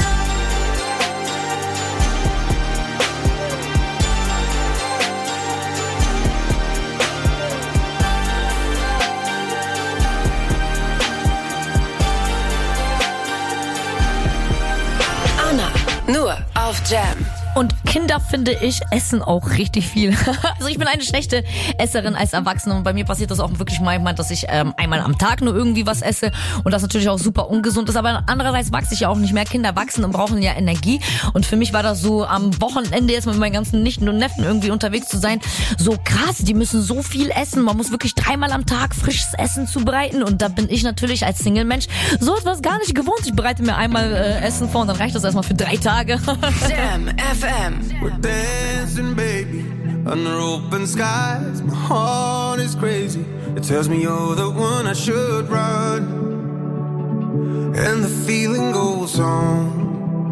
Anna, nur auf Jam. Und Kinder, finde ich, essen auch richtig viel. Also ich bin eine schlechte Esserin als Erwachsene und bei mir passiert das auch wirklich manchmal, dass ich ähm, einmal am Tag nur irgendwie was esse und das natürlich auch super ungesund ist. Aber andererseits wachse ich ja auch nicht mehr. Kinder wachsen und brauchen ja Energie und für mich war das so am Wochenende jetzt mit meinen ganzen Nichten und Neffen irgendwie unterwegs zu sein, so krass. Die müssen so viel essen. Man muss wirklich dreimal am Tag frisches Essen zubereiten und da bin ich natürlich als Single-Mensch so etwas gar nicht gewohnt. Ich bereite mir einmal äh, Essen vor und dann reicht das erstmal für drei Tage. Jam F M. We're dancing, baby, under open skies. My heart is crazy. It tells me you're the one I should run. And the feeling goes on.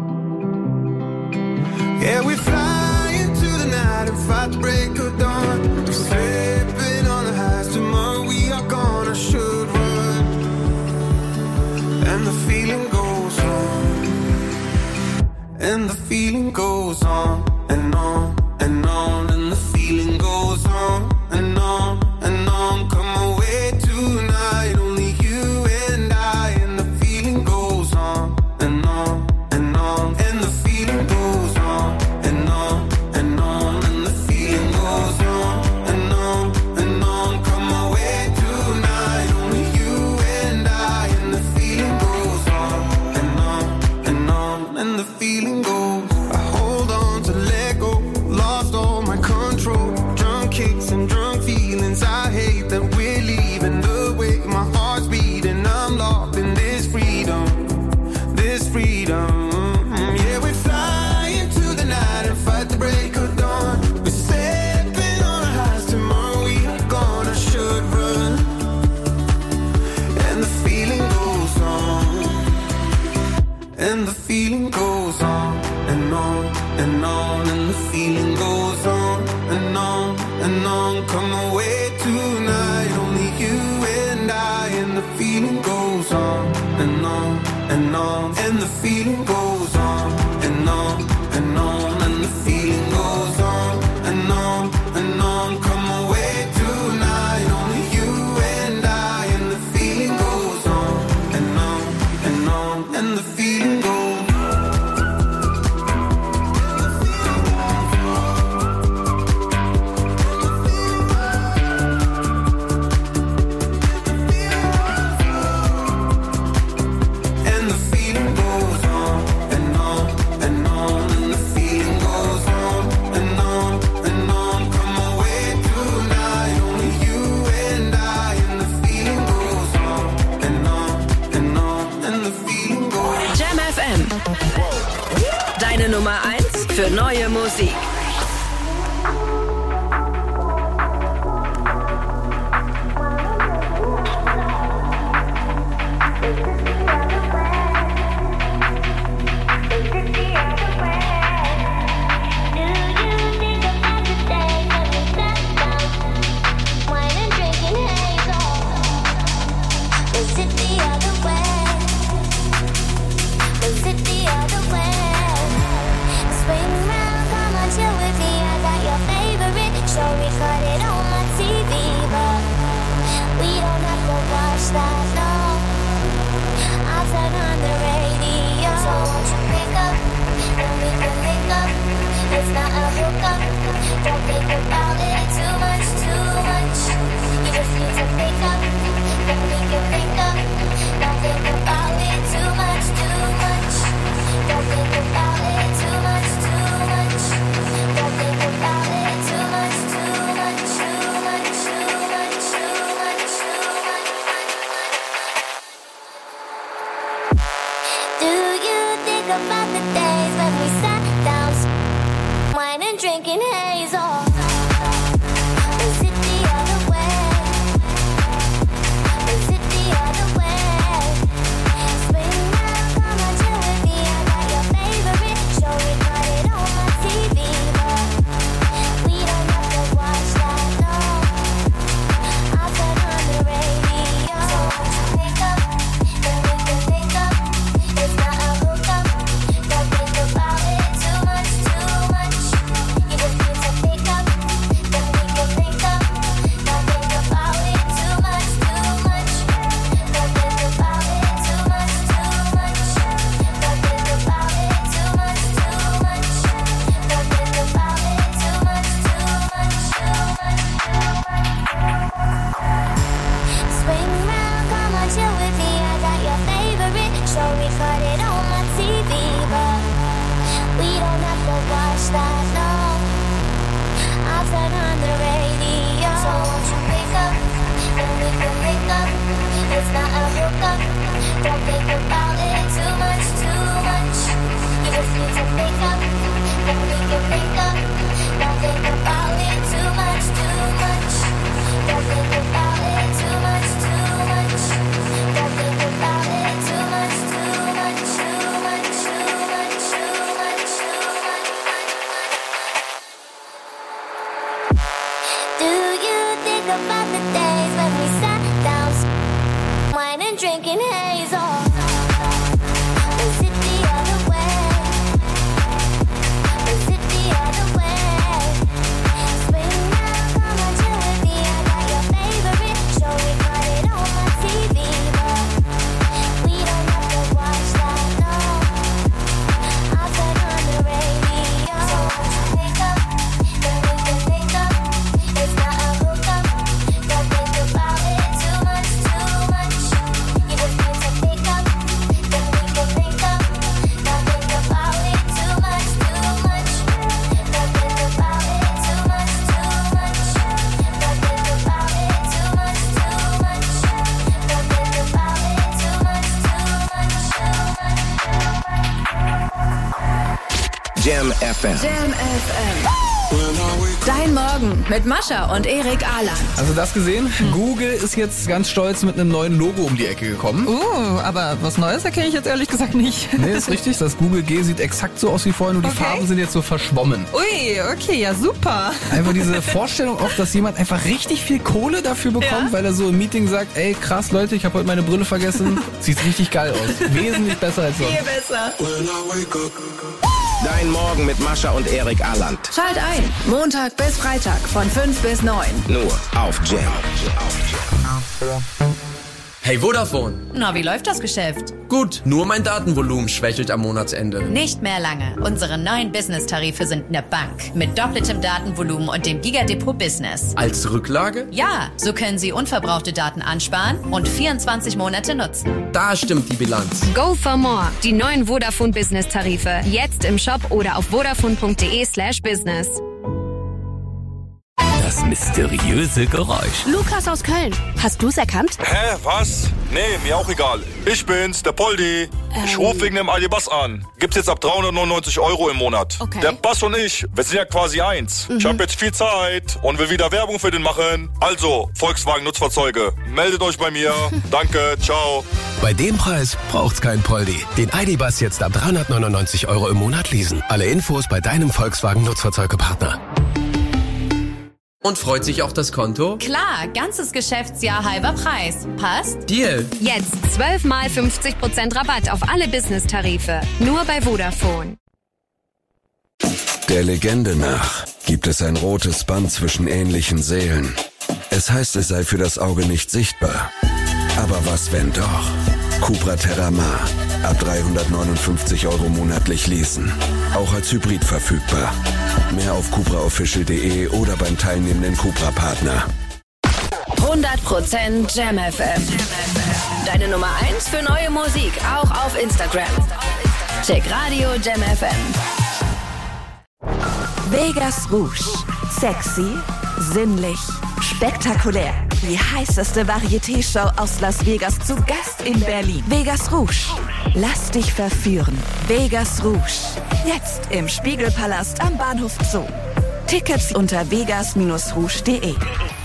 Yeah, we fly into the night and fight the break of dawn. We're slipping on the highs. Tomorrow we are gonna should run. And the feeling goes on. And the feeling goes on and on and on, and the feeling goes on and on and on. Come away tonight, only you and I, and the feeling goes on and on and on, and the feeling goes on and on and on, and the feeling goes on and on and on. Come away tonight, only you and I, and the feeling goes on and on and on, and the feeling goes. I hold on to let go, lost all my control. Drunk kicks and drunk feelings, I hate that we're leaving. The way my heart's beating, I'm locked in this freedom, this freedom. Yeah, we fly into the night and fight the break of dawn. We're stepping on our highs, tomorrow we are gonna should run. And the feeling goes on, and the feeling goes on and on and on, and the feeling goes on and on and on. Come away tonight, only you and I, and the feeling goes on and on and on, and the feeling goes on and on and on, and the feeling goes on and on and on. Come away tonight, only you and I, and the feeling goes on and on and on, and the feeling goes. Deine Nummer eins für neue Musik. Jam F M. Jam F M. Dein Morgen mit Mascha und Erik Ahland. Also das gesehen? Hm. Google ist jetzt ganz stolz mit einem neuen Logo um die Ecke gekommen. Uh, aber was Neues erkenne ich jetzt ehrlich gesagt nicht. Nee, ist richtig. Das Google G sieht exakt so aus wie vorher, nur die okay. Farben sind jetzt so verschwommen. Ui, okay, ja super. Einfach diese Vorstellung auch, dass jemand einfach richtig viel Kohle dafür bekommt, ja? Weil er so im Meeting sagt, ey krass Leute, ich habe heute meine Brille vergessen. Sieht richtig geil aus. Wesentlich besser als sonst. Viel besser. Dein Morgen mit Mascha und Erik Ahland. Schalt ein. Montag bis Freitag von fünf bis neun. Nur auf Jam. Hey Vodafone. Na, wie läuft das Geschäft? Gut, nur mein Datenvolumen schwächelt am Monatsende. Nicht mehr lange. Unsere neuen Business-Tarife sind eine Bank. Mit doppeltem Datenvolumen und dem Gigadepot Business. Als Rücklage? Ja, so können Sie unverbrauchte Daten ansparen und vierundzwanzig Monate nutzen. Da stimmt die Bilanz. Go for more. Die neuen Vodafone Business-Tarife. Jetzt im Shop oder auf vodafone punkt de slash business. das mysteriöse Geräusch. Lukas aus Köln. Hast du's erkannt? Hä, was? Nee, mir auch egal. Ich bin's, der Poldi. Ähm. Ich rufe wegen dem Aldi-Bass an. Gibt's jetzt ab dreihundertneunundneunzig Euro im Monat. Okay. Der Bass und ich, wir sind ja quasi eins. Mhm. Ich habe jetzt viel Zeit und will wieder Werbung für den machen. Also, Volkswagen Nutzfahrzeuge, meldet euch bei mir. Danke, ciao. Bei dem Preis braucht's kein Poldi. Den Aldi-Bass jetzt ab dreihundertneunundneunzig Euro im Monat leasen. Alle Infos bei deinem Volkswagen Nutzfahrzeugepartner. Und freut sich auch das Konto? Klar, ganzes Geschäftsjahr halber Preis. Passt? Deal. Jetzt zwölf mal fünfzig Prozent Rabatt auf alle Business-Tarife. Nur bei Vodafone. Der Legende nach gibt es ein rotes Band zwischen ähnlichen Seelen. Es heißt, es sei für das Auge nicht sichtbar. Aber was, wenn doch? Cupra Terramar. Ab dreihundertneunundfünfzig Euro monatlich leasen. Auch als Hybrid verfügbar. Mehr auf cupra official punkt de oder beim teilnehmenden Cupra-Partner. hundert Prozent Jam F M. Deine Nummer eins für neue Musik, auch auf Instagram. Check Radio Jam F M. Vegas Rouge. Sexy, sinnlich, spektakulär. Die heißeste Varieté-Show aus Las Vegas zu Gast in Berlin. Vegas Rouge. Lass dich verführen. Vegas Rouge. Jetzt im Spiegelpalast am Bahnhof Zoo. Tickets unter vegas Bindestrich rouge punkt de.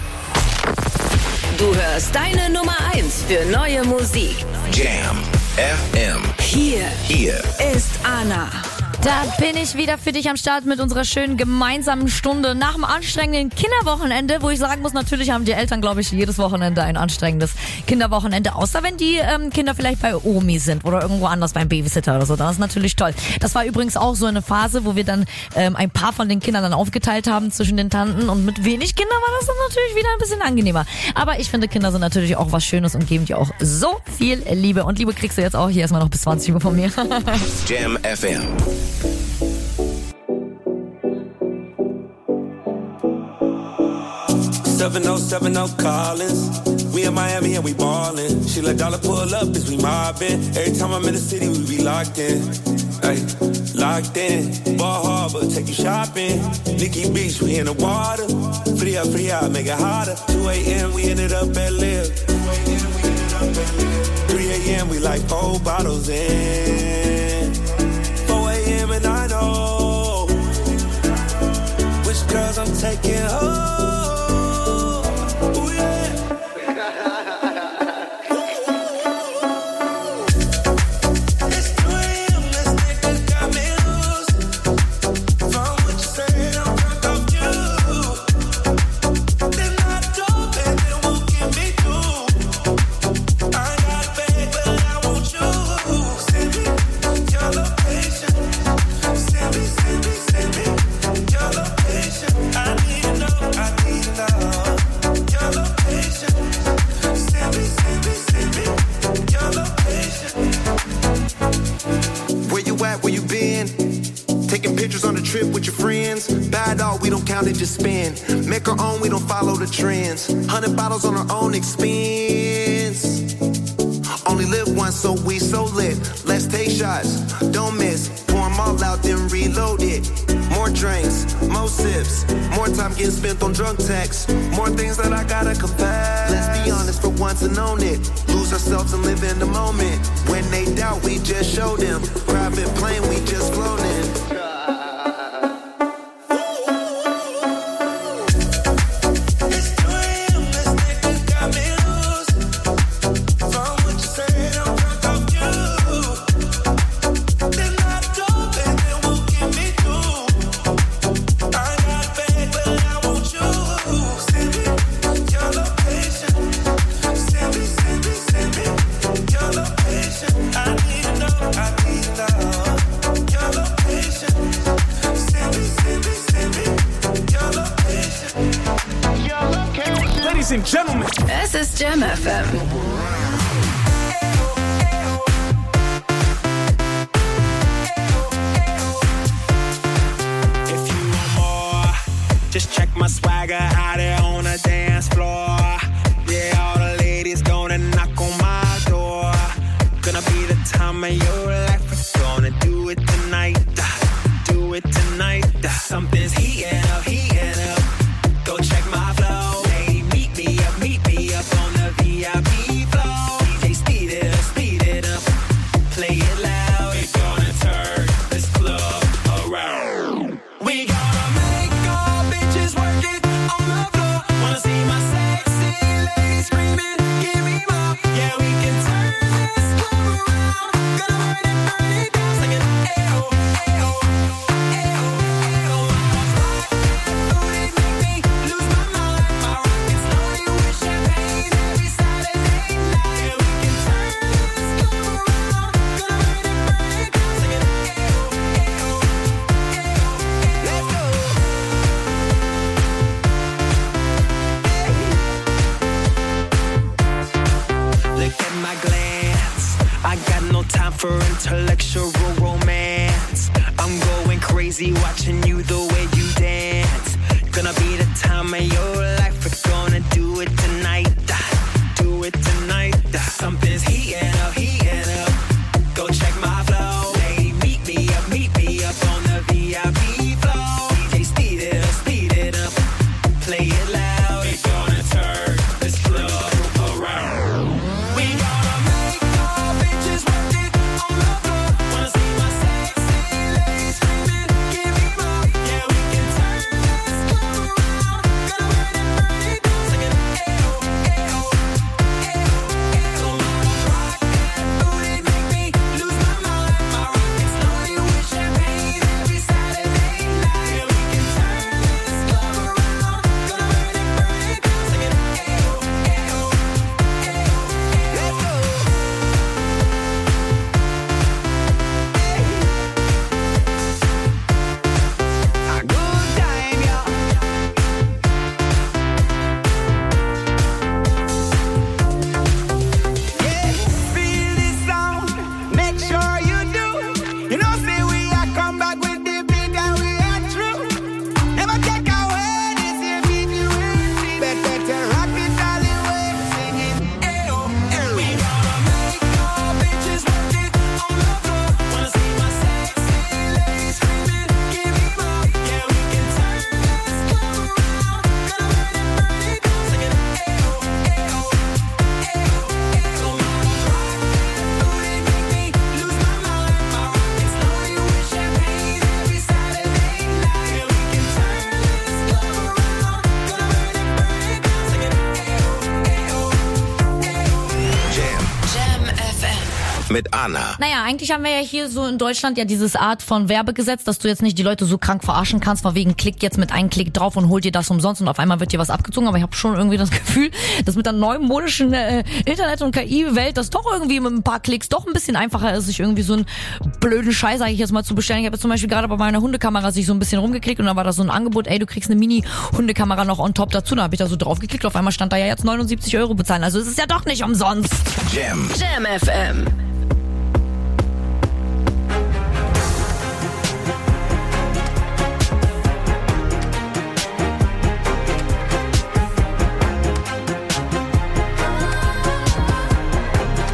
Du hörst deine Nummer eins für neue Musik. Jam F M. Hier, Hier ist Anna. Da bin ich wieder für dich am Start mit unserer schönen gemeinsamen Stunde nach dem anstrengenden Kinderwochenende, wo ich sagen muss, natürlich haben die Eltern, glaube ich, jedes Wochenende ein anstrengendes Kinderwochenende, außer wenn die ähm, Kinder vielleicht bei Omi sind oder irgendwo anders beim Babysitter oder so, dann ist natürlich toll. Das war übrigens auch so eine Phase, wo wir dann ähm, ein paar von den Kindern dann aufgeteilt haben zwischen den Tanten und mit wenig Kindern war das dann natürlich wieder ein bisschen angenehmer. Aber ich finde, Kinder sind natürlich auch was Schönes und geben dir auch so viel Liebe. Und Liebe kriegst du jetzt auch hier erstmal noch bis zwanzig Uhr von mir. Jam F M. seven oh seven oh Collins. We in Miami and we ballin'. She let dollar pull up as we mobbin'. Every time I'm in the city, we be locked in. Ay, locked in. Ball Harbor, take you shopping. Nikki Beach, we in the water. Free up, free out, make it hotter. two a.m. we ended up at Live. three a.m. we like four bottles in. four a.m. and I know which girls I'm taking home. Just spend, make our own, we don't follow the trends. Hundred bottles on our own expense. Only live once, so we so lit. Let's take shots, don't miss. Pour them all out, then reload it. More drinks, more sips. More time getting spent on drunk texts. More things that I gotta confess. Let's be honest for once and own it. Lose ourselves and live in the moment. When they doubt, we just show them. Private plane, we just floating. Es ist Jam F M. If you want more, just check my swagger out there on the dance floor. Yeah, all the ladies gonna knock on my door. Gonna be the time of your life. We're gonna do it tonight. Do it tonight. Something's heating up, heating up. Go check my time for intellectual romance. I'm going crazy watching you the way you dance. Gonna be the time of your life. We're gonna do it tonight. Do it tonight. Something's heating up, heating up. Go check my flow. Lady, meet me up, meet me up on the V I P floor. D J, speed it up, speed it up. Play it loud. We're gonna turn this club around. We gonna make our bitches work it on the floor. Wanna see my sexy ladies screaming, give me more. Yeah, we can turn this club around. Gonna burn it, burn it down. Singing, ayo, ayo, ayo, ayo. Rock that booty, make me lose my mind. My rockets loaded with champagne every Saturday night. Yeah, we can turn this club around. Gonna burn it, burn it down. Singing, ayo, ayo, ayo, ayo. Let's go. A good time, y'all. Yeah, feel this sound. Make sure you do. You know, say we are come back with the beat and we are true. Never take away this here beat you ain't better to rock it all the way. Singing, ayo, ayo. We gonna make our bitches work it on the floor. Wanna see my sexy ladies screaming, give me more. Yeah, we can turn this club around. Gonna burn it, burn it down. Singing, ayo, ayo, ayo, ayo. Rock that booty, make me lose my mind. My rockets loaded with champagne every Saturday night. Yeah, we can turn this club around. Gonna burn it, burn it down. Singing, ayo, ayo, ayo. Jam Jam F M. mit Anna. Naja, eigentlich haben wir ja hier so in Deutschland ja dieses Art von Werbegesetz, dass du jetzt nicht die Leute so krank verarschen kannst, von wegen klick jetzt mit einem Klick drauf und hol dir das umsonst und auf einmal wird dir was abgezogen. Aber ich habe schon irgendwie das Gefühl, dass mit der neumodischen äh, Internet- und K I-Welt das doch irgendwie mit ein paar Klicks doch ein bisschen einfacher ist, sich irgendwie so einen blöden Scheiß, sage ich jetzt mal, zu bestellen. Ich habe jetzt zum Beispiel gerade bei meiner Hundekamera sich so ein bisschen rumgeklickt und da war da so ein Angebot, ey, du kriegst eine Mini-Hundekamera noch on top dazu. Da habe ich da so drauf geklickt, auf einmal stand da ja jetzt neunundsiebzig Euro bezahlen. Also es ist ja doch nicht umsonst. Jam. Jam F M.